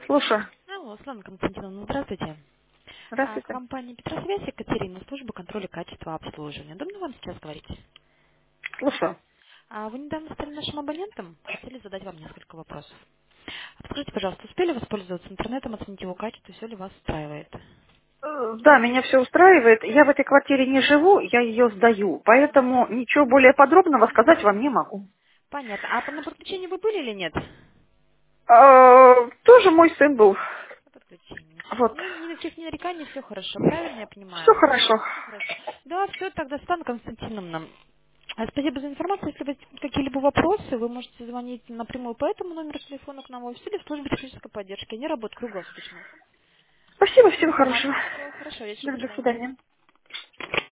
Слушаю. Алло, Светлана Константиновна, здравствуйте. Здравствуйте. Компания Петросвязь, Екатерина, служба контроля качества обслуживания. Удобно вам сейчас говорить? Слушаю. Вы недавно стали нашим абонентом, хотели задать вам несколько вопросов. Скажите, пожалуйста, успели воспользоваться интернетом, оценить его качество, все ли вас устраивает? Да, меня все устраивает. Я в этой квартире не живу, я ее сдаю. Поэтому ничего более подробного сказать вам не могу. Понятно. А на подключении вы были или нет? Тоже мой сын был. На подключении. Вот. Никаких нареканий, все хорошо. Правильно я Все понимаю? хорошо. Все хорошо. Да, все, тогда, Светлана Константиновна. Спасибо за информацию. Если возникнут какие-либо вопросы, вы можете звонить напрямую по этому номеру телефона к нам в офис или в службе технической поддержки. Они работают круглосуточно. Спасибо, всего Ага, хорошего. все хорошо, вечера, до До свидания. свидания.